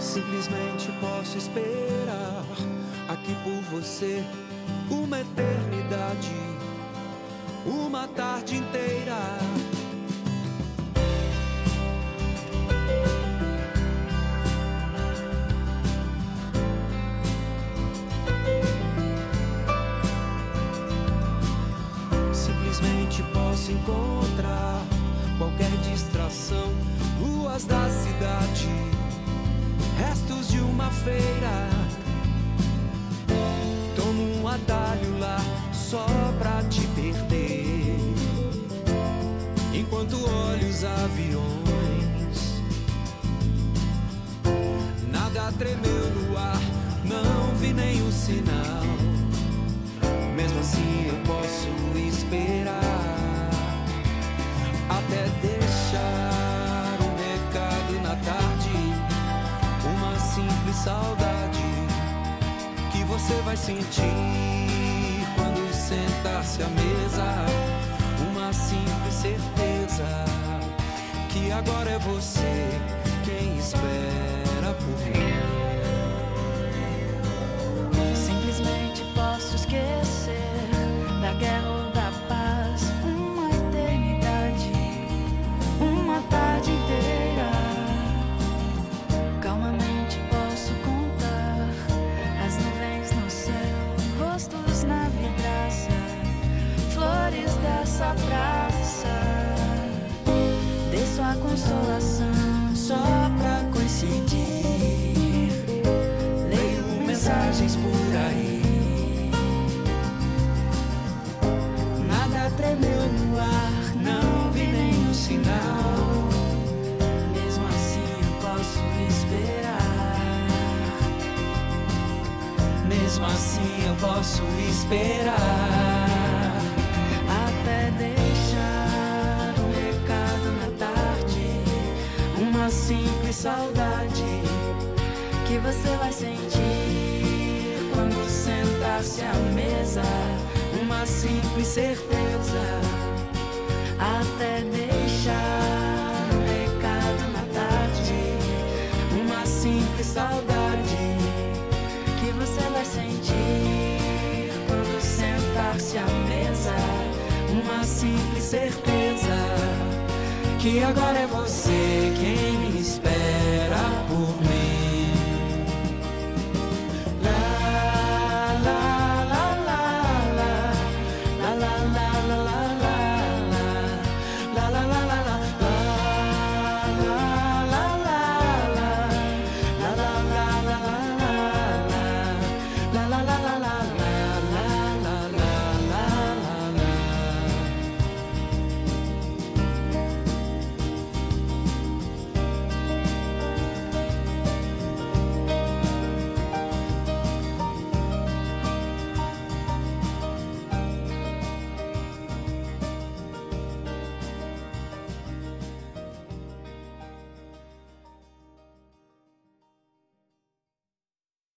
Simplesmente posso esperar aqui por você uma eternidade, uma tarde inteira. Simplesmente posso encontrar qualquer distração, ruas da cidade, restos de uma feira. Tomo um atalho lá só pra te perder, enquanto olho os aviões. Nada tremeu no ar, não vi nenhum sinal. Mesmo assim eu posso esperar até deixar um recado na tarde, uma simples saudade que você vai sentir quando sentar-se à mesa. Uma simples certeza que agora é você quem espera por mim. Simplesmente posso esquecer da guerra ou da paz, uma eternidade, uma tarde inteira. Calmamente posso contar as nuvens no céu, rostos na vidraça, flores dessa praça. Dei sua consolação só pra coincidir. Leio mensagens por aí. Nada tremeu no ar, não vi nenhum sinal. Mesmo assim eu posso esperar. Mesmo assim eu posso esperar Até deixar um recado na tarde, uma simples saudade que você vai sentir quando sentar-se à mesa. Uma simples certeza, até deixar um recado na tarde, uma simples saudade que você vai sentir quando sentar-se à mesa. Uma simples certeza que agora é você quem espera por mim.